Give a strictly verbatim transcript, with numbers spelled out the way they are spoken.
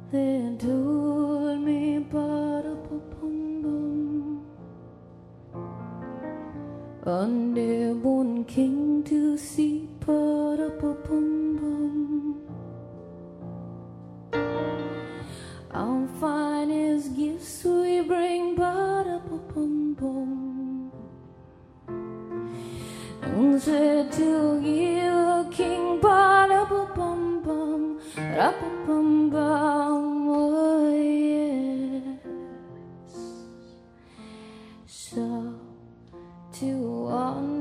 They told me ba-da-ba-bum-bum, one day one king to see, ba-da-ba-bum-bum. Our finest gifts we bring, ba-da-ba-bum-bum. And said to give a king, ba-da-ba-bum-bum, ra-ba-bum-bum. Oh yes. So to one